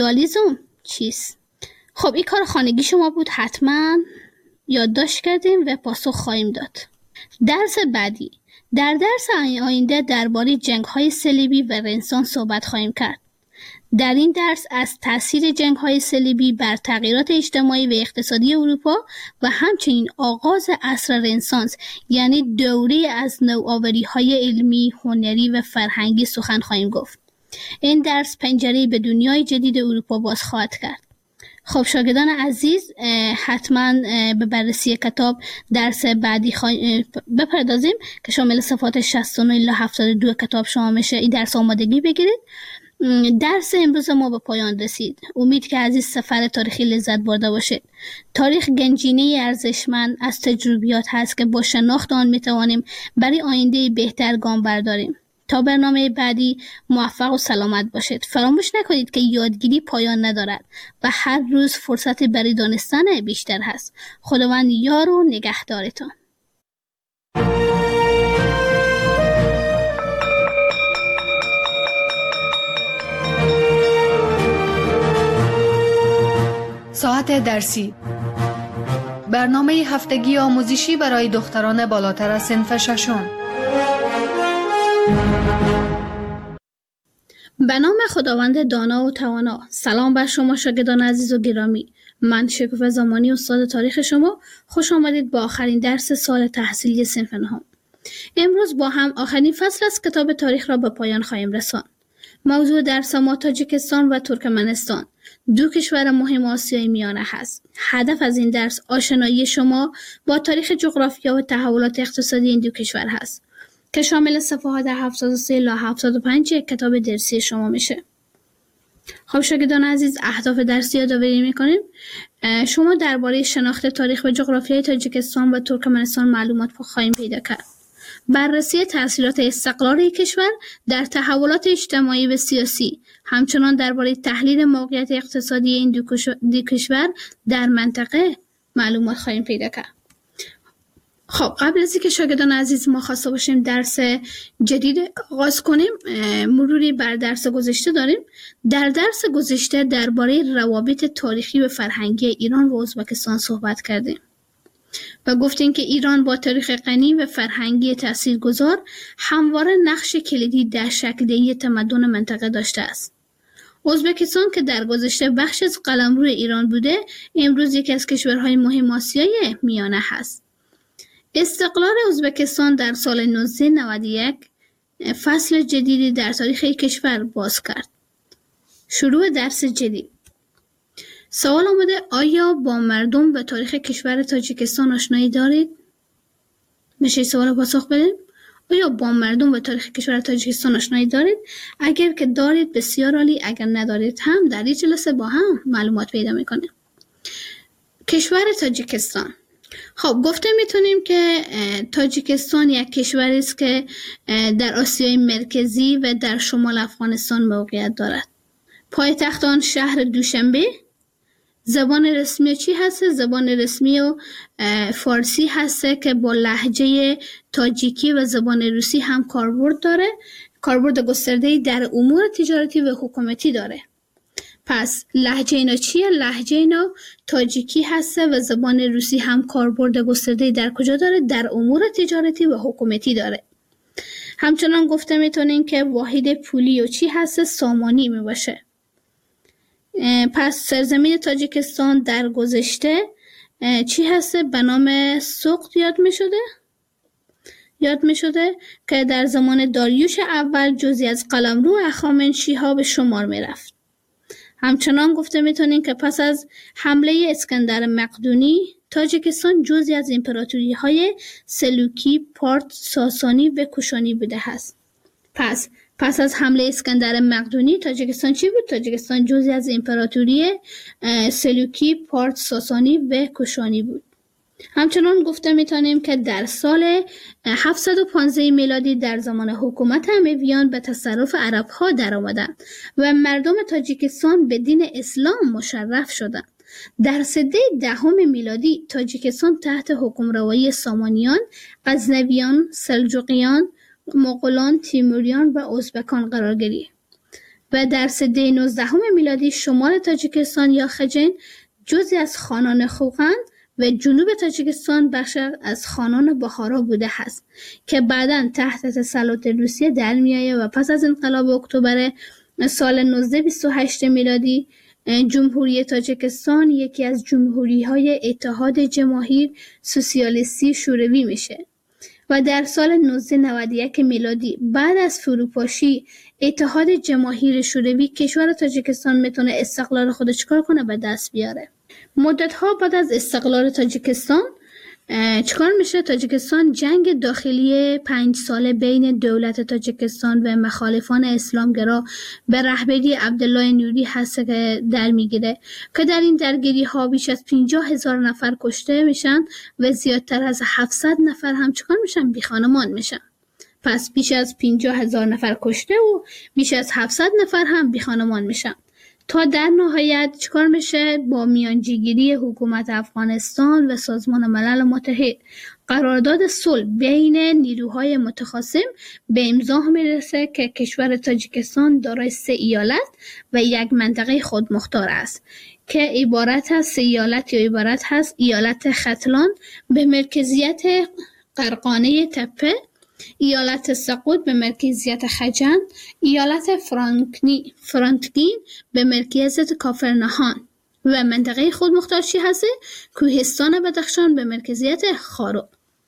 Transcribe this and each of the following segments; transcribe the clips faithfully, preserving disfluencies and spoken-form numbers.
دوالیسم چیست؟ خب این کار خانگی شما بود، حتما یادداشت کردیم و پاسخ خواهیم داد. درس بعدی، در درس آینده درباره جنگ‌های صلیبی و رنسانس صحبت خواهیم کرد. در این درس از تاثیر جنگ‌های صلیبی بر تغییرات اجتماعی و اقتصادی اروپا و همچنین آغاز عصر رنسانس یعنی دوره از نوآوری‌های علمی، هنری و فرهنگی سخن خواهیم گفت. این درس پنجره‌ای به دنیای جدید اروپا باز خواهد کرد. خب شاگردان عزیز، حتما به بررسی کتاب درس بعدی بپردازیم که شامل صفحات شصت و نه الی هفتاد و دو کتاب شما میشه. این درس آمادگی بگیرید. درس امروز ما به پایان رسید. امید که از این سفر تاریخی لذت برده باشید. تاریخ گنجینه ارزشمند از تجربیات هست که با شناخت آن میتوانیم برای آینده بهتر گام برداریم. تا برنامه بعدی موفق و سلامت باشید. فراموش نکنید که یادگیری پایان ندارد و هر روز فرصت برای دانستن بیشتر هست. خداوند یار و نگهدارتان. ساعت درسی، برنامه هفتگی آموزشی برای دختران بالاتر از صنف ششم. به نام خداوند دانا و توانا. سلام بر شما شاگردان عزیز و گرامی. من شکوفه زمانی استاد تاریخ شما. خوش آمدید با آخرین درس سال تحصیلی صنف نهم. امروز با هم آخرین فصل از کتاب تاریخ را به پایان خواهیم رساند. موضوع درس ما تاجیکستان و ترکمنستان، دو کشور مهم آسیای میانه هست. هدف از این درس آشنایی شما با تاریخ جغرافیا و تحولات اقتصادی این دو کشور هست که شامل صفحات هفتاد و سه الی هفتاد و پنج کتاب درسی شما میشه. خب شاگردان عزیز، اهداف درسی یادآوری میکنیم. شما درباره شناخت تاریخ و جغرافیای تاجیکستان و ترکمنستان معلومات خواهیم پیدا کرد. بررسی تأثیرات استقلال یک کشور در تحولات اجتماعی و سیاسی، همچنان درباره تحلیل موقعیت اقتصادی این دو کشور در منطقه معلومات خواهیم پیدا کرد. خب قبل از اینکه شاگردان عزیز ما خواسته باشیم درس جدید آغاز کنیم، مروری بر درس گذشته داریم. در درس گذشته درباره روابط تاریخی و فرهنگی ایران و ازبکستان صحبت کردیم و گفتیم که ایران با تاریخ غنی و فرهنگی تاثیرگذار همواره نقش کلیدی در شکل‌دهی تمدن منطقه داشته است. ازبکستان که در گذشته بخش از قلمرو ایران بوده، امروز یکی از کشورهای مهم آسیای میانه هست. استقلال ازبکستان در سال نوزده نود و یک فصل جدیدی در تاریخ کشور باز کرد. شروع درس جدید. سوال آمده آیا با مردم و تاریخ کشور تاجیکستان آشنایی دارید؟ میشه سوال پاسخ بدیم؟ آیا با مردم و تاریخ کشور تاجیکستان آشنایی دارید؟ اگر که دارید بسیار عالی، اگر ندارید هم در این جلسه با هم معلومات پیدا میکنیم. کشور تاجیکستان. خب گفته میتونیم که تاجیکستان یک کشوری است که در آسیای مرکزی و در شمال افغانستان موقعیت دارد. پایتخت آن شهر دوشنبه. زبان رسمی چی هست؟ زبان رسمی و فارسی هست که با لهجه تاجیکی و زبان روسی هم کاربرد داره. کاربرد گسترده‌ای در امور تجارتی و حکومتی داره. پس لهجه اینا چیه؟ لهجه اینا تاجیکی هست و زبان روسی هم کاربرد گسترده‌ای در کجا داره؟ در امور تجارتی و حکومتی داره. همچنان گفته میتونیم که واحد پولی و چی هست؟ سامانی می باشه. پس سرزمین تاجیکستان در گذشته چی هست؟ به نام سوقت یاد می شده؟ یاد می شده که در زمان داریوش اول جزئی از قلمرو هخامنشی‌ها به شمار می رفت. همچنان گفته میتونیم که پس از حمله اسکندر مقدونی تاجیکستان جزئی از امپراتوری های سلوکی، پارت، ساسانی و کوشانی بوده است. پس پس از حمله اسکندر مقدونی تاجیکستان چی بود؟ تاجیکستان جزئی از امپراتوری سلوکی، پارت، ساسانی و کوشانی بود. همچنان گفته میتونیم که در سال هفتصد و پانزده میلادی در زمان حکومت امویان به تصرف عرب ها در آمدند و مردم تاجیکستان به دین اسلام مشرف شدند. در سده دهم میلادی تاجیکستان تحت حکمروایی سامانیان، غزنویان، سلجوقیان، مغولان، تیموریان و ازبکان قرار گرفت. و در سده نوزدهم میلادی شمال تاجیکستان یا خجین جزئی از خانان خوقند و جنوب تاجیکستان بخش از خانان بخارا بوده است که بعداً تحت تسلط روسیه در میآید و پس از انقلاب اکتبر سال نوزده صد و بیست و هشت میلادی جمهوری تاجیکستان یکی از جمهوری‌های اتحاد جماهیر سوسیالیستی شوروی میشه و در سال نوزده صد و نود و یک میلادی بعد از فروپاشی اتحاد جماهیر شوروی کشور تاجیکستان میتونه استقلال خودش چیکار کنه به دست بیاره. مدت‌ها بعد از استقلال تاجیکستان چیکار میشه؟ تاجیکستان جنگ داخلی پنج ساله بین دولت تاجیکستان و مخالفان اسلامگرا به رهبری عبدالله نوری هست که در میگیره که در این درگیری ها بیش از پنجاه هزار نفر کشته میشن و زیادتر از هفتصد نفر هم چیکار میشن؟ بی خانمان میشن. پس بیش از پنجاه هزار نفر کشته و بیش از هفتصد نفر هم بی خانمان میشن تا در نهایت چیکار میشه؟ با میانجیگیری حکومت افغانستان و سازمان ملل متحد قرارداد صلح بین نیروهای متخاصم به امضا میرسه که کشور تاجیکستان دارای سه ایالت و یک منطقه خودمختار است که عبارت از سه ایالت یا عبارت هست ایالت ختلان به مرکزیت قرقانه تپه، ایالت سقوط به مرکزیت خجن، ایالت فرانکنی فرانکگین به مرکزیت کافرنهان و منطقه خودمختار چی هسته؟ کوهستان بدخشان به مرکزیت خارو.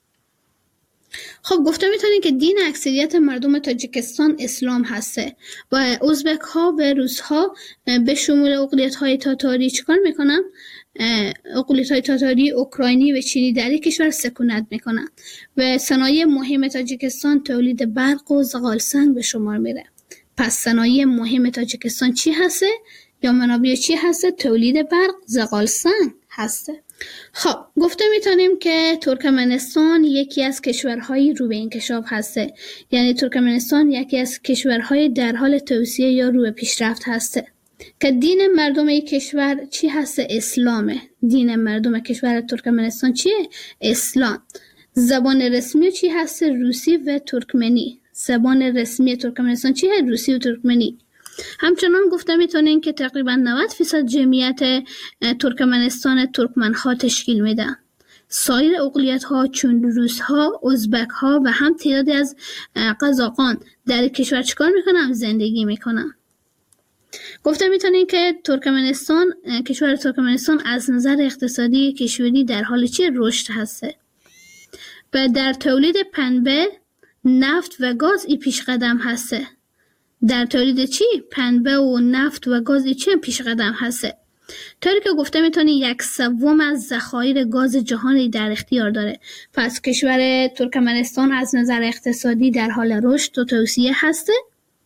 خب گفته میتونیم که دین اکثریت مردم تاجیکستان اسلام هسته و ازبک ها و روس ها به شمول اقلیت های تاتاری چیکار میکنن؟ اقلیت های تاتاری، اوکراینی و چینی در یک کشور سکونت میکنن و صنایع مهم تاجیکستان تولید برق و زغال سنگ به شمار میره. پس صنایع مهم تاجیکستان چی هسته؟ یا منابع چی هسته؟ تولید برق، زغال سنگ هسته. خب گفته میتونیم که ترکمنستان یکی از کشورهای رو به انکشاف هسته، یعنی ترکمنستان یکی از کشورهای در حال توسعه یا رو به پیشرفت هسته که دین مردم این کشور چی هسته؟ اسلامه. دین مردم کشور ترکمنستان چیه؟ اسلام. زبان رسمی چی هسته؟ روسی و ترکمنی. زبان رسمی ترکمنستان چیه؟ روسی و ترکمنی. همچنان گفته میتونین که تقریبا نود درصد جمعیت ترکمنستان ترکمن ها تشکیل میدن. سایر اقلیت ها چون روس ها، ازبک ها و هم تعدادی از قزاقان در کشور چیکار میکنن؟ زندگی میکنن. گفته میتونین که ترکمنستان کشور ترکمنستان از نظر اقتصادی کشوری در حال چی؟ رشد هسته و در تولید پنبه، نفت و گاز ای پیش قدم هسته. در تولید چی؟ پنبه و نفت و گاز ای چی پیش قدم هسته. طوری که گفته میتونی یک سوم از ذخایر گاز جهانی در اختیار داره. پس کشور ترکمنستان از نظر اقتصادی در حال رشد و توسعه هسته.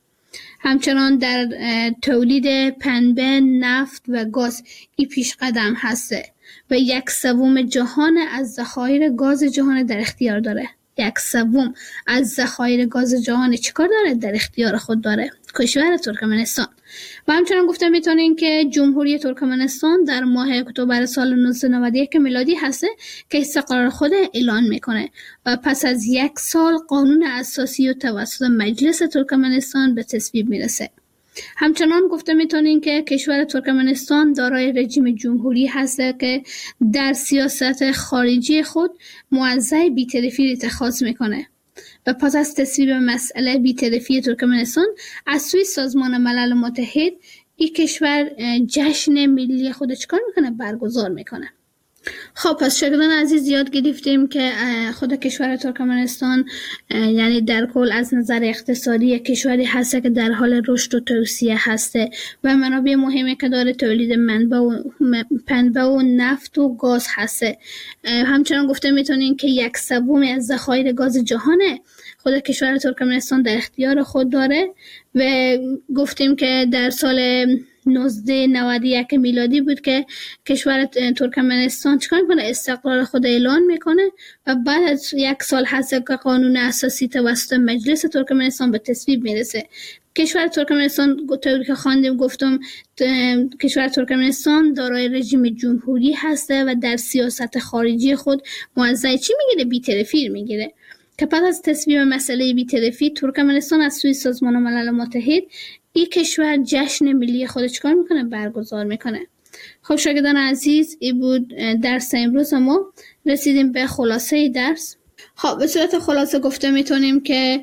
همچنان در تولید پنبه، نفت و گاز ای پیش قدم هسته و یک سوم جهان از ذخایر گاز جهان در اختیار داره. یک سوم از ذخایر گاز جهان چیکار داره؟ در اختیار خود داره کشور ترکمنستان. و همچنان گفته میتونین که جمهوری ترکمنستان در ماه اکتبر سال نوزده صد و نود و یک میلادی هسته که استقلال خود اعلان میکنه و پس از یک سال قانون اساسی و توسط مجلس ترکمنستان به تصویب میرسه. همچنان گفته میتونین که کشور ترکمنستان دارای رژیم جمهوری هسته که در سیاست خارجی خود موضع بی‌طرفی اتخاذ میکنه و پس از تصویب مسئله بی‌طرفی ترکمنستان از سوی سازمان ملل متحد این کشور جشن ملی خود چکار میکنه؟ برگزار میکنه. خب پس شاگردان عزیز یاد گرفتیم که خود کشور ترکمنستان یعنی در کل از نظر اقتصادی کشوری هسته که در حال رشد و توسعه هسته و منابع مهمی که داره تولید منبع و پنبه و نفت و گاز هسته. همچنان گفته میتونین که یک سوم از ذخایر گاز جهانه خود کشور ترکمنستان در اختیار خود داره و گفتیم که در سال نوزده صد و نود و یک میلادی بود که کشور ترکمنستان چیکار میکنه؟ استقلال خود اعلان میکنه و بعد از یک سال هست که قانون اساسی توسط مجلس ترکمنستان به تصویب میرسه. کشور ترکمنستان طوری که خواندیم گفتم کشور ترکمنستان دارای رژیم جمهوری هسته و در سیاست خارجی خود موضع چی میگیره؟ بی‌طرفی میگیره که پس از تصویب مسئله بی‌طرفی ترکمنستان از سوی سازمان ملل متحد یک کشور جشن ملی خود چکار میکنه؟ برگزار میکنه. خب شاگردان عزیز، این بود درس امروز ما. رسیدیم به خلاصه درس. خب به صورت خلاصه گفته میتونیم که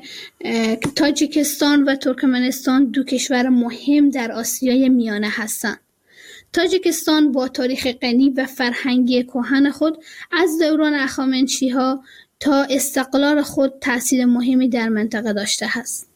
تاجیکستان و ترکمنستان دو کشور مهم در آسیای میانه هستند. تاجیکستان با تاریخ غنی و فرهنگی کهن خود از دوران هخامنشی‌ها تا استقلال خود تأثیر مهمی در منطقه داشته است.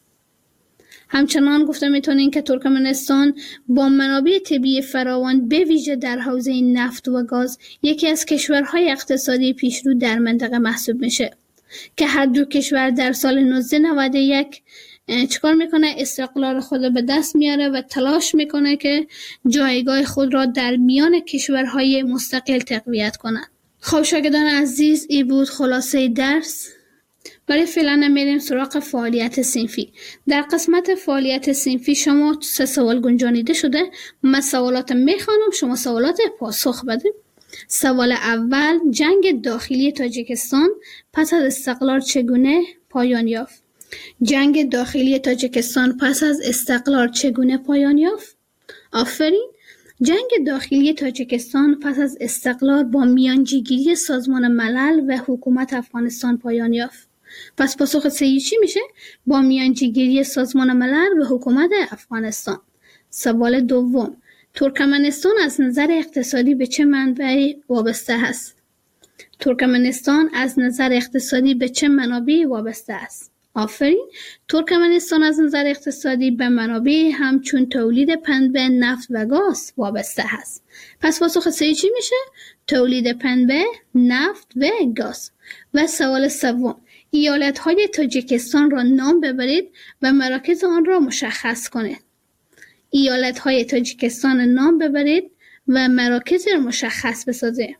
همچنان گفته میتونیم که ترکمنستان با منابع طبیعی فراوان به ویژه در حوزه نفت و گاز یکی از کشورهای اقتصادی پیشرو در منطقه محسوب میشه که هر دو کشور در سال نوزده نود و یک چکار میکنه؟ استقلال خود به دست میاره و تلاش میکنه که جایگاه خود را در میان کشورهای مستقل تقویت کنه. خب شاگردان عزیز، این بود خلاصه درس. برای فعلا میریم سراغ فعالیت صنفی. در قسمت فعالیت صنفی شما سه سوال گنجانیده شده. من سوالات میخوانم، شما سوالات پاسخ بدید. سوال اول: جنگ داخلی تاجیکستان پس از استقلال چگونه پایان یافت؟ جنگ داخلی تاجیکستان پس از استقلال چگونه پایان یافت؟ آفرین. جنگ داخلی تاجیکستان پس از استقلال با میانجیگیری سازمان ملل و حکومت افغانستان پایان یافت. پس پاسخ صحیح چی میشه؟ با میانجیگیری سازمان ملل و حکومت افغانستان. سوال دوم: ترکمنستان از نظر اقتصادی به چه منبعی وابسته است؟ ترکمنستان از نظر اقتصادی به چه منابعی وابسته است؟ آفرین. ترکمنستان از نظر اقتصادی به منابع همچون تولید پنبه، نفت و گاز وابسته است. پس پاسخ صحیح چی میشه؟ تولید پنبه، نفت و گاز. و سوال سوم: ایالت‌های تاجیکستان را نام ببرید و مراکز آن را مشخص کنید. ایالت‌های تاجیکستان نام ببرید و مراکز را مشخص بسازید.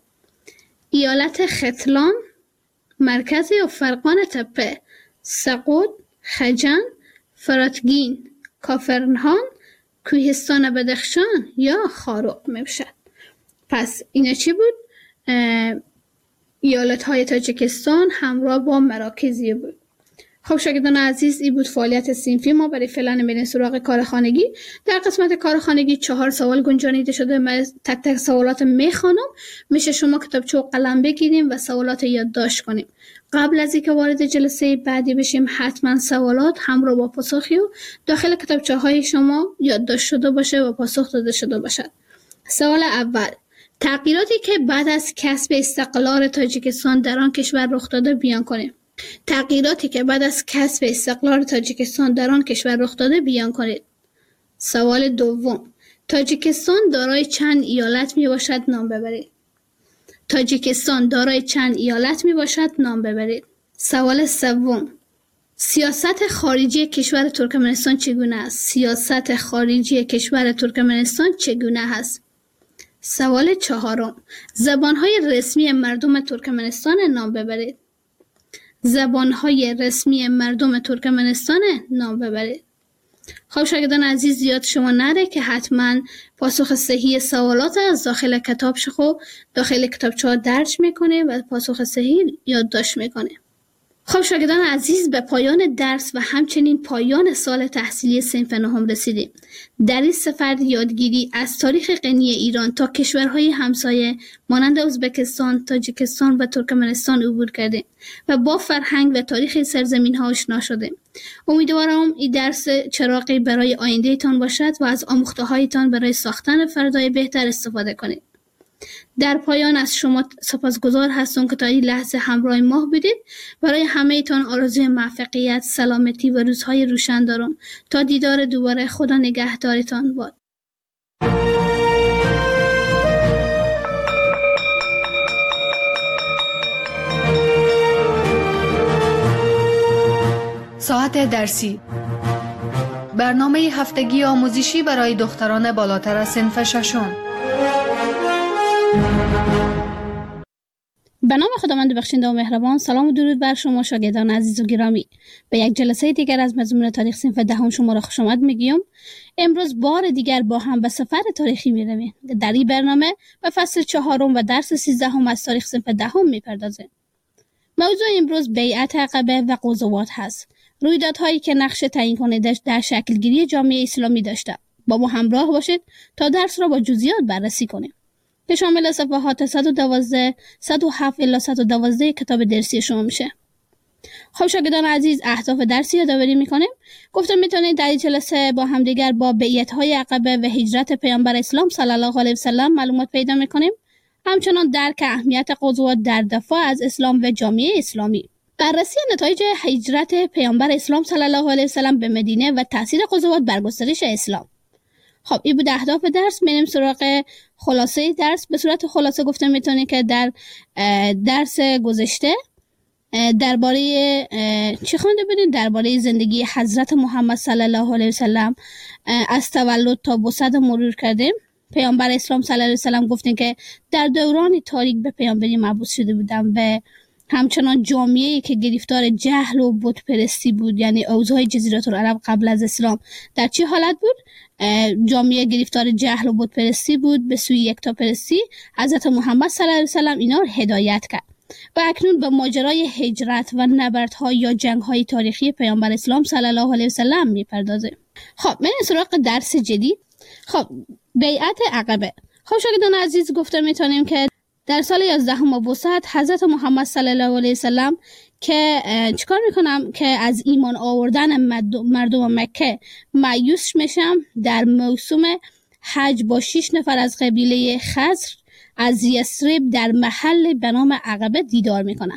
ایالت ختلان، مرکز و فرقان تپه، سقوط، خجن، فراتگین، کافرنهان، کوهستان بدخشان یا خاروق میباشد. پس اینا چی بود؟ ایالت های تاجیکستان همراه با مراکزی بود. خب شاگردان عزیز، این بود فعالیت صنفی ما. برای فعلا میریم سراغ کار خانگی. در قسمت کار خانگی چهار سوال گنجانیده شده. من تک تک سوالات میخوانم. میشه شما کتابچه و قلم بگیریم و سوالات یادداشت کنیم. قبل از اینکه وارد جلسه بعدی بشیم حتما سوالات همراه با پاسخی و داخل کتابچه های شما یادداشت شده باشه و پاسخ داده شده باشد. سوال اول: تغییراتی که بعد از کسب استقلال تاجیکستان در آن کشور رخ داده بیان کنید. تغییراتی که بعد از کسب استقلال تاجیکستان در آن کشور رخ داده بیان کنید. سوال دوم: تاجیکستان دارای چند ایالت می باشد؟ نام ببرید. تاجیکستان دارای چند ایالت می باشد؟ نام ببرید. سوال سوم: سیاست خارجی کشور ترکمنستان چگونه است؟ سیاست خارجی کشور ترکمنستان چگونه است؟ سوال چهارم: زبانهای رسمی مردم ترکمنستان نام ببرید. زبانهای رسمی مردم ترکمنستان نام ببرید. خب شاگردان عزیز، زیاد شما نره که حتما پاسخ صحیح سوالات از داخل کتاب شخو داخل کتابچه ها درج میکنه و پاسخ صحیح یادداشت میکنه. خب شاگردان عزیز، به پایان درس و همچنین پایان سال تحصیلی صنف نهم رسیدیم. در این سفر یادگیری از تاریخ غنی ایران تا کشورهای همسایه مانند ازبکستان، تاجیکستان و ترکمنستان عبور کردیم و با فرهنگ و تاریخ سرزمین ها آشنا شدیم. امیدوارم این درس چراغی برای آینده تان باشد و از آموخته هایتان برای ساختن فردای بهتر استفاده کنید. در پایان از شما سپاسگزار هستم که تا این لحظه همراه ما بودید. برای همه تان آرزوی موفقیت، سلامتی و روزهای روشن دارم. تا دیدار دوباره، خدا نگهدارتان باد. ساعت درسی، برنامه هفتگی آموزشی برای دختران بالاتر از صنف ششم. به نام خداوند بخشنده و مهربان. سلام و درود بر شما شاگردان عزیز و گرامی. به یک جلسه دیگر از مضمون تاریخ صنف دهم شما را خوش آمد میگیم. امروز بار دیگر با هم به سفر تاریخی میرویم. در این برنامه به فصل چهارم و درس سیزدهم از تاریخ صنف دهم میپردازیم. موضوع امروز بیعت عقبه و غزوات هست. رویدادهایی که نقش تعیین کننده در شکلگیری جامعه اسلامی داشته. با ما همراه باشید تا درس را با جزئیات بررسی کنیم که شامل صفحات صد و دوازده، صد و هفت الی صد و دوازده کتاب درسی شما میشه. خب شاگردان عزیز، اهداف درسی یادآوری میکنیم. گفتم میتونید در این جلسه با همدیگر با بیعت‌های عقبه و هجرت پیامبر اسلام صلی الله علیه و سلم معلومات پیدا میکنیم. همچنان درک اهمیت غزوات در دفاع از اسلام و جامعه اسلامی. بررسی نتایج هجرت پیامبر اسلام صلی الله علیه و سلم به مدینه و تاثیر غزوات بر گسترش اسلام. خب این بود اهداف درس. میریم سراغ خلاصه درس. به صورت خلاصه گفتم میتونید که در درس گذشته درباره چی خوانده بودیم؟ درباره زندگی حضرت محمد صلی الله علیه و سلم از تولد تا وفات مرور کردیم. پیامبر اسلام صلی الله علیه و سلم گفتیم که در دوران تاریک به پیامبری مبعوث شده بودن و همچنان جامعه‌ای که گرفتار جهل و بت پرستی بود، یعنی اوضاع جزیره العرب قبل از اسلام در چه حالت بود؟ جامعه گرفتار جهل و بت پرستی بود، به سوی یکتا پرستی. حضرت محمد صلی الله علیه و سلم اینا رو هدایت کرد و اکنون به ماجرای هجرت و نبردها یا جنگ‌های تاریخی پیامبر اسلام صلی الله علیه و سلم میپردازه. خب من سراغ درس جدید. خب بیعت عقبه. خب شاگردان عزیز، گفتم میتونیم که در سال یازدهم وسط حضرت محمد صلی الله علیه و سلم که چیکار میکنم که از ایمان آوردن مردم مکه مایوس میشم، در موسم حج با شش نفر از قبیله خزر از یثرب در محل به نام عقبه دیدار میکنم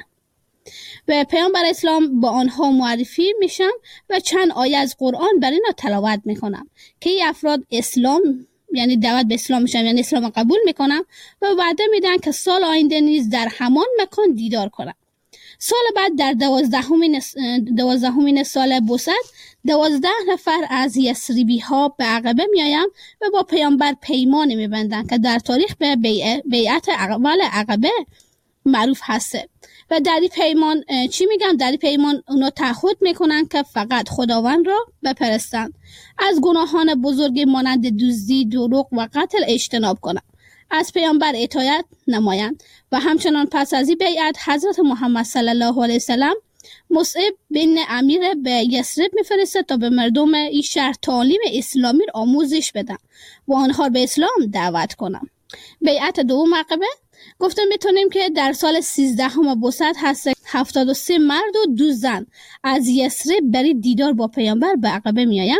و پیامبر اسلام با آنها معرفی میشم و چند آیه از قرآن بر اینا تلاوت میکنم که این افراد اسلام یعنی دعوت به اسلام میشن، یعنی اسلام قبول میکنم و وعده میدن که سال آینده نیز در همان مکان دیدار کنم. سال بعد در دوازدهمین دوازدهمین سال بوست دوازده نفر از یثربی ها به عقبه میایم و با پیامبر پیمان میبندن که در تاریخ به بیعت اول عقبه معروف هسته و در این پیمان چی میگم؟ در این پیمان اونا تعهد میکنن که فقط خداوند را بپرستند، از گناهان بزرگی مانند دزدی، دروغ و قتل اجتناب کنند، از پیامبر اطاعت نمایند و همچنان پس از این بیعت حضرت محمد صلی الله علیه و سلم مصعب بن امیر به یثرب میفرسته تا به مردم این شهر تعالیم اسلامی آموزش بدن و آنها به اسلام دعوت کنند. بیعت دوم عقبه گفتم میتونیم که در سال سیزدهم بوست هست هفتاد و سه مرد و دو زن از یثرب برای دیدار با پیامبر به عقبه میایم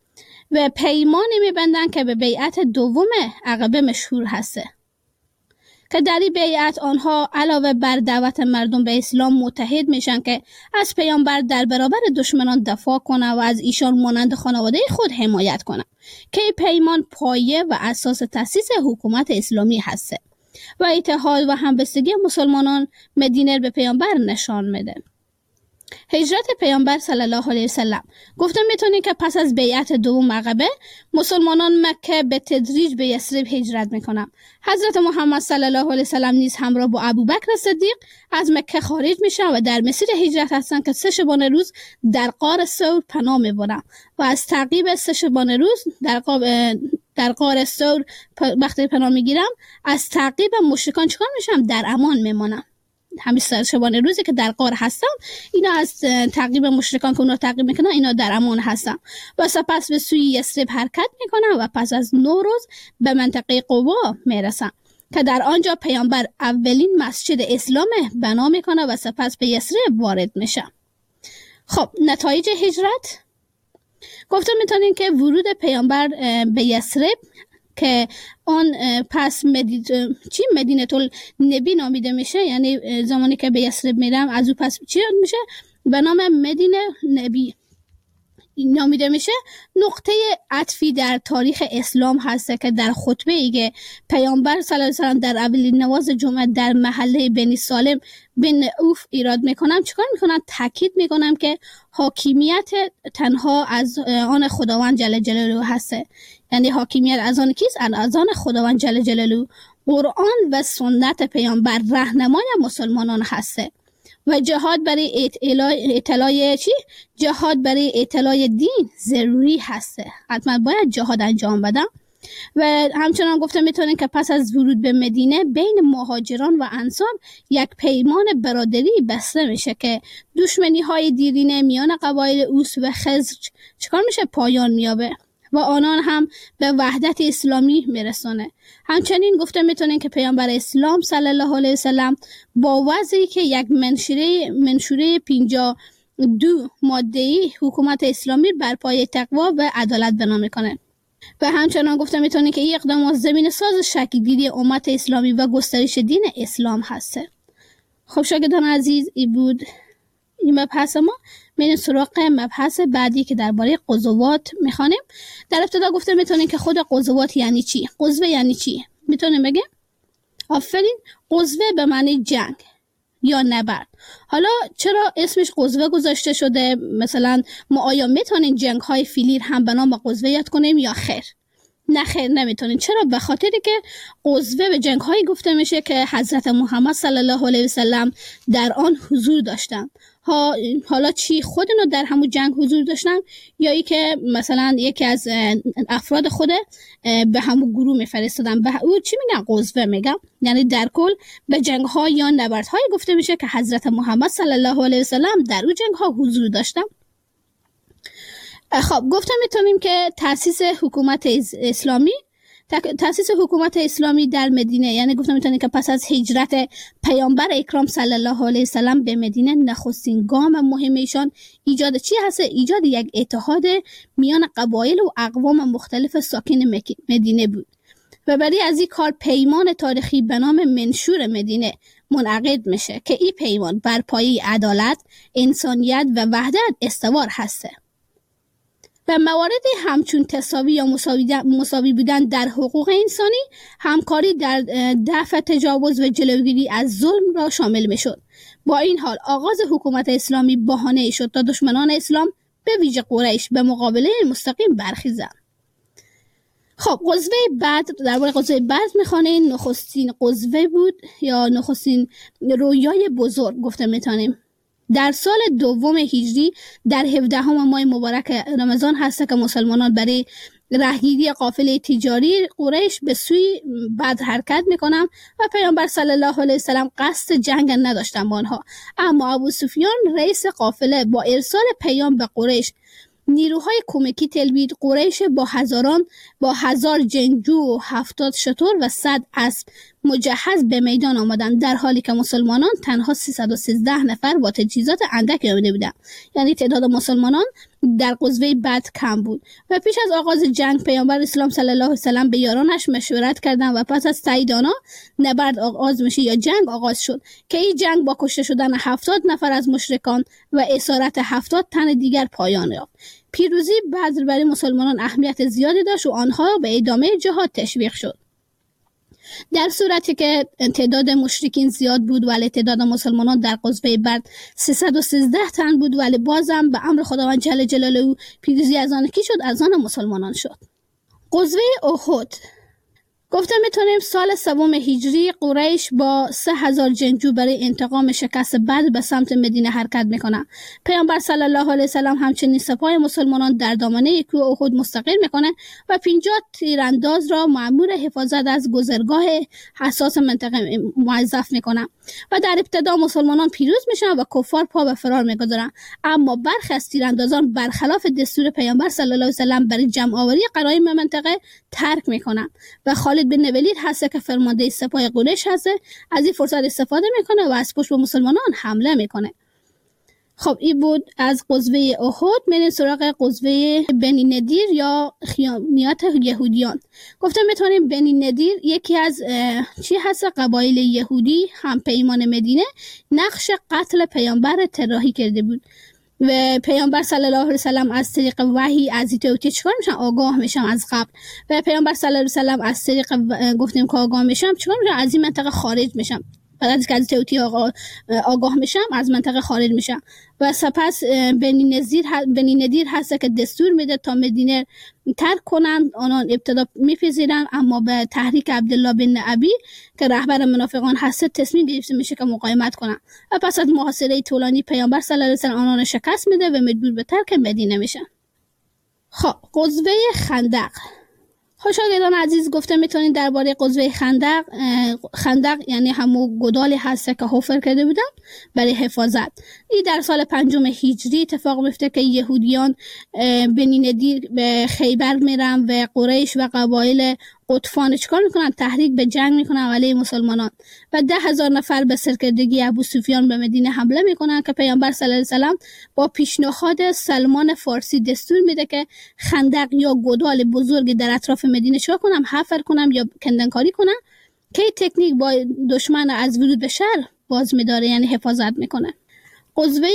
و پیمانی میبندن که به بیعت دوم عقبه مشهور هسته که در این بیعت آنها علاوه بر دعوت مردم به اسلام متحد میشن که از پیامبر در برابر دشمنان دفاع کنه و از ایشان مانند خانواده خود حمایت کنه که پیمان پایه و اساس تأسیس حکومت اسلامی هسته و اتحاد و همبستگی مسلمانان مدینه به پیامبر نشان میده. هجرت پیامبر صلی الله علیه و سلم گفتم میتونی که پس از بیعت دوم عقبه مسلمانان مکه به تدریج به یثرب هجرت میکنن. حضرت محمد صلی الله علیه و سلم نیز همراه با ابوبکر صدیق از مکه خارج میشن و در مسیر هجرت هستن که سه شبانه روز در غار ثور پناه میبرن و از تعقیب سه شبانه روز در قاب در غار ثور وقتی پناه میگیرم از تعقیب مشرکان چیکار میشم؟ در امان میمونم. همین سه شبانه روزی که در غار هستم اینا از تعقیب مشرکان که اونا تعقیب میکنن اینا در امان هستن و سپس به سوی یثرب حرکت میکنن و پس از نو روز به منطقه قبا میرسن که در آنجا پیامبر اولین مسجد اسلام بنا میکنه و سپس به یثرب وارد میشه. خب نتایج هجرت گفتم میتونین که ورود پیامبر به یثرب که آن پس مدینه چی مدینه النبی نامیده میشه، یعنی زمانی که به یثرب میرم از او پس چی میشه؟ به نام مدینه نبی نامیده میشه. نقطه عطفی در تاریخ اسلام هست که در خطبه ای که پیامبر صلی الله علیه و سلم در اولین نماز جمعه در محله بنی سالم بن اوف ایراد میکنم. چیکار میکنم؟ تاکید میکنم که حاکمیت تنها از آن خداوند جل جلاله هسته، یعنی حاکمیت از آن کیست؟ از آن خداوند جل جلاله. قرآن و سنت پیامبر راهنمای مسلمانان هسته و جهاد برای اطلاع چی؟ جهاد برای اطلاع دین ضروری هسته. حتما باید جهاد انجام بدم و همچنان گفته میتونیم که پس از ورود به مدینه بین مهاجران و انصار یک پیمان برادری بسته میشه که دشمنی های دیرینه میان قبایل اوس و خزرج چکار میشه پایان میابه و آنان هم به وحدت اسلامی میرسونه. همچنین گفته میتونیم که پیامبر اسلام صلی الله علیه وسلم با وضعی که یک منشوره منشوره پنجاه دو ماده‌ای حکومت اسلامی بر پایه تقوا و عدالت بنا میکنه و همچنان گفته میتونیم که این اقدامات زمین ساز شکل‌گیری امت اسلامی و گسترش دین اسلام هسته. خب شاگردان عزیز، این بود این مبحث ما. میریم سراغ مبحث بعدی که درباره غزوات میخوانیم. در ابتدا گفته میتونیم که خود غزوات یعنی چی؟ غزوه یعنی چی؟ میتونیم بگیم؟ آفرین، غزوه به معنی جنگ یا نبرد. حالا چرا اسمش غزوه گذاشته شده؟ مثلا ما آیا میتونیم جنگ های فیلیر هم به نام غزوه یاد کنیم یا خیر؟ نه خیر نمیتونیم. چرا؟ به خاطری که غزوه به جنگ های گفته میشه که حضرت محمد صلی الله علیه وسلم در آن حضور داشتن. ها حالا چی خودنو در همون جنگ حضور داشتن یا ای که مثلا یکی از افراد خود به همون گروه میفرستادن، به او چی میگن؟ غزوه میگن. یعنی در کل به جنگ ها یا نبرد های گفته میشه که حضرت محمد صلی الله علیه وسلم در او جنگ ها حضور داشتن. خب گفتم میتونیم که تأسیس حکومت اسلامی تأسیس حکومت اسلامی در مدینه، یعنی گفتم میتونیم که پس از هجرت پیامبر اکرام صلی الله علیه وسلم به مدینه نخستین گام مهم ایشان ایجاد چی هست؟ ایجاد یک اتحاد میان قبایل و اقوام مختلف ساکن مدینه بود و برای از این کار پیمان تاریخی به نام منشور مدینه منعقد میشه که این پیمان بر پایه عدالت، انسانیت و وحدت استوار هسته و موارد همچون تساوی یا مساوی بودن در حقوق انسانی، همکاری در دفع تجاوز و جلوگیری از ظلم را شامل میشد. با این حال آغاز حکومت اسلامی بهانه شد تا دشمنان اسلام به ویژه قریش به مقابله مستقیم برخیزند. خب غزوه بدر، درباره غزوه بدر میخوانیم. نخستین غزوه بود یا نخستین رویای بزرگ گفته میتونیم. در سال دوم هجری در هفدهم ماه مبارک رمضان هست که مسلمانان برای راهگیری قافله تجاری قریش به سوی بدر حرکت میکنن و پیامبر صلی الله علیه وسلم قصد جنگ نداشتن با آنها، اما ابو سفیان رئیس قافله با ارسال پیام به قریش نیروهای کمکی تلبید. قریش با هزاران با هزار جنگجو و هفتاد شتر و صد اسب مجهز به میدان آمدند، در حالی که مسلمانان تنها سیصد و سیزده نفر با تجهیزات اندکی آمده بودند. یعنی تعداد مسلمانان در غزوه بدر کم بود و پیش از آغاز جنگ پیامبر اسلام صلی الله علیه وسلم به یارانش مشورت کردند و پس از تایید آنها نبرد آغاز میشه یا جنگ آغاز شد که این جنگ با کشته شدن هفتاد نفر از مشرکان و اسارت هفتاد تن دیگر پایان یافت. پیروزی بدر برای مسلمانان اهمیت زیادی داشت و آنها به ادامه جهاد تشویق شد. در صورتی که تعداد مشرکین زیاد بود ولی تعداد مسلمانان در غزوه بدر سیصد و سیزده تن بود، ولی بازم به امر خداوند جل جلاله پیروزی از آن کی شد؟ از آن مسلمانان شد. غزوه احد گفته میتونیم سال سوم هجری قریش با سه هزار جنگجو برای انتقام شکست بدر به سمت مدینه حرکت میکنن. پیامبر صلی الله علیه وسلم همچنین سپاه مسلمانان در دامنه کوه احد مستقر میکنه و پنجاه تیرانداز را مأمور حفاظت از گذرگاه حساس منطقه موظف میکنن و در ابتدا مسلمانان پیروز میشن و کفار پا به فرار میگذارن، اما برخی از تیراندازان برخلاف دستور پیامبر صلی الله علیه وسلم برای جمع آوری غنایم منطقه ترک میکنن و خالد بن ولید هست که فرمانده سپاه قریش هست از این فرصت استفاده میکنه و از پشت به مسلمانان حمله میکنه. خب این بود از غزوه احد. میریم سراغ غزوه بنی نضیر یا خیانیات یهودیان. گفتم میتونیم بنی نضیر یکی از چی هست؟ قبایل یهودی هم پیمان مدینه نقش قتل پیامبر طراحی کرده بود و پیامبر صلی الله علیه وسلم از طریق وحی از این توتی چیکار میشن؟ آگاه میشن از قبل و پیامبر صلی الله علیه وسلم از طریق گفتیم که آگاه میشن چیکار میشن؟ از این منطقه خارج میشن. بعد از که از توتی آگاه, آگاه میشن از منطقه خارج میشن و سپس بنی نضیر بنی نضیر هست که دستور میده تا مدینه ترک کنن. آنان ابتدا میپذیرن اما به تحریک عبدالله بن ابی که رهبر منافقان هست تصمیم گرفته میشه که مقاومت کنن و پس از محاصره طولانی پیامبر صلی الله علیه و آله آنان شکست میده و مجبور به ترک مدینه میشن. خب غزوه خندق خوشاگردان عزیز، گفته میتونید درباره غزوه خندق، خندق یعنی همون گودالی هست که حفر کرده بودن برای حفاظت. این در سال پنجم هجری اتفاق میفته که یهودیان بنی نضیر به خیبر میرن و قریش و قبایل قطفان چیکار میکنن؟ تحریک به جنگ میکنن علیه مسلمانان و ده هزار نفر به سرکردگی ابو سفیان به مدینه حمله میکنن که پیامبر صلی الله علیه و سلم با پیشنهاد سلمان فارسی دستور میده که خندق یا گودال بزرگ در اطراف مدینه چیکار کنم؟ حفر کنم یا کندنکاری کنم که این تکنیک با دشمن از ورود به شهر باز میداره، یعنی حفاظت میکنه. غزوه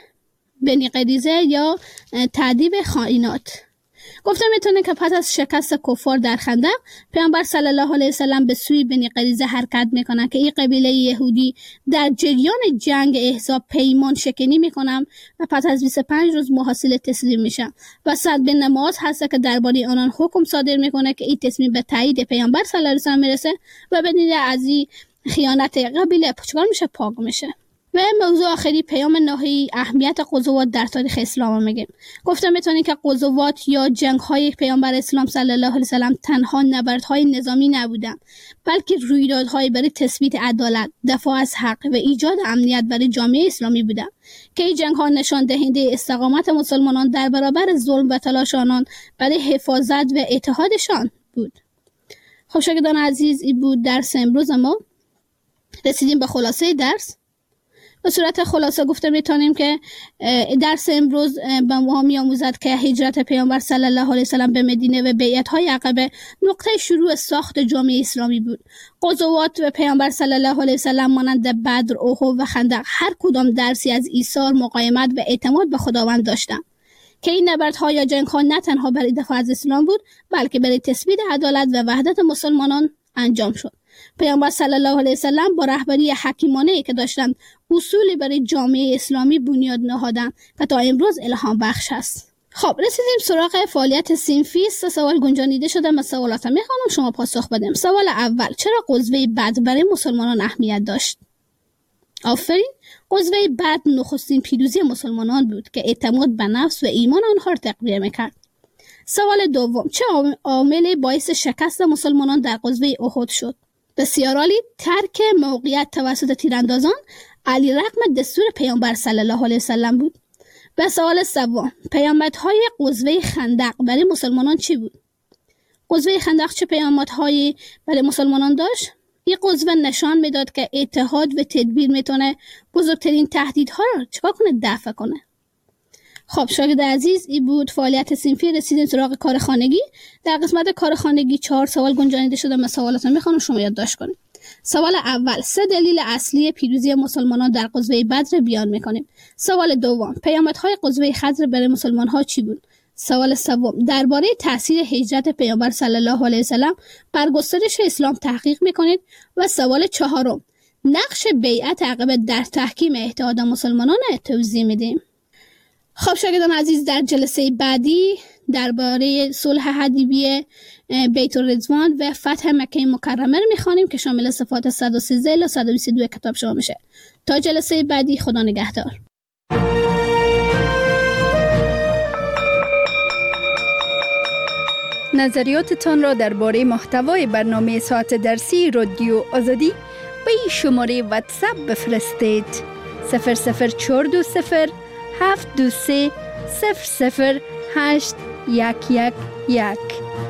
بنی قریظه یا تعذیب خائنات. گفته میتونه که پس از شکست کفار در خندق، پیامبر صلی الله علیه و سلم به سوی بنی قریظه حرکت میکنن که این قبیله یهودی در جریان جنگ احزاب پیمان شکنی میکنن و پس از بیست و پنج روز محاصره تسلیم میشن و سعد بن معاذ هست که درباره آنان حکم صادر میکنه که این تصمیم به تایید پیامبر صلی الله علیه و سلم میرسه و بدون از این خیانت قبیله چیکار میشه؟ پاک میشه. و موضوع آخری، پیام نهایی اهمیت غزوات در تاریخ اسلام میگیم. گفته میتونید که غزوات یا جنگ‌های پیامبر اسلام صلی الله علیه و سلم تنها نبردهای نظامی نبودند، بلکه رویدادهای برای تثبیت عدالت، دفاع از حق و ایجاد امنیت برای جامعه اسلامی بودند که این جنگ‌ها نشان دهنده استقامت مسلمانان در برابر ظلم و تلاش آنان برای حفاظت و اتحادشان بود. خب شاگردان عزیز، این بود درس امروز ما. رسیدیم به خلاصه درس. به صورت خلاصه گفته میتونیم که درس امروز به ما می‌آموزد که هجرت پیامبر صلی الله علیه و سلم به مدینه و بیعت‌های عقبه نقطه شروع ساخت جامعه اسلامی بود. غزوات و پیامبر صلی الله علیه و سلم مانند بدر، احد و خندق هر کدام درسی از ایثار، مقاومت و اعتماد به خداوند داشتند که این نبردها یا جنگ‌ها نه تنها برای دفاع از اسلام بود، بلکه برای تثبیت عدالت و وحدت مسلمانان انجام شد. پیامبر صلی الله علیه و سلم با رهبری حکیمانه‌ای که داشتند اصولی برای جامعه اسلامی بنیاد نهادند که تا امروز الهام بخش است. خب رسیدیم سراغ فعالیت صنفی. سه سوال گنجانیده شده. من سوالات میخوام شما پاسخ بدیم. سوال اول، چرا غزوه بدر برای مسلمانان اهمیت داشت؟ آفرین. غزوه بدر نخستین پیروزی مسلمانان بود که اعتماد به نفس و ایمان آنها را تقویت میکرد. سوال دوم، چه عاملی باعث شکست مسلمانان در غزوه احد شد؟ بسیار عالی. ترک موقعیت توسط تیراندازان علی رغم دستور پیامبر صلی الله علیه و سلم بود. و سوال سوم، پیامدهای غزوه خندق برای مسلمانان چی بود؟ غزوه خندق چه پیامدهایی برای مسلمانان داشت؟ این غزوه نشان میداد که اتحاد و تدبیر میتونه بزرگترین تهدیدها رو چیکار کنه؟ دفع کنه. خب شاگرد عزیز، این بود فعالیت صنفی. رسیدیم سراغ کار خانگی. در قسمت کار خانگی چهار سوال گنجانیده شده. من سوالاتو میخوام شما یادداشت کنید. سوال اول، سه دلیل اصلی پیروزی مسلمانان در غزوه بدر بیان میکنیم. سوال دوم، پیامدهای غزوه خندق برای مسلمان‌ها چی بود؟ سوال سوم، درباره تاثیر هجرت پیامبر صلی الله علیه و سلم بر گسترش اسلام تحقیق میکنید. و سوال چهارم، نقش بیعت عقبه در تحکیم اتحاد مسلمانان توضیح میدیم. خب شاگردان عزیز، در جلسه بعدی درباره صلح حدیبیه، بیت الرضوان و فتح مکه مکرمه رو میخوانیم که شامل صفات صد و سیزده الی صد و بیست و دو کتاب شما میشه. تا جلسه بعدی، خدا نگهدار. نظریاتتان را درباره محتوای برنامه ساعت درسی رادیو آزادی به این شماره واتساپ بفرستید: صفر صفر چهار دو صفر هفت دو سه صفر صفر هشت یک یک یک.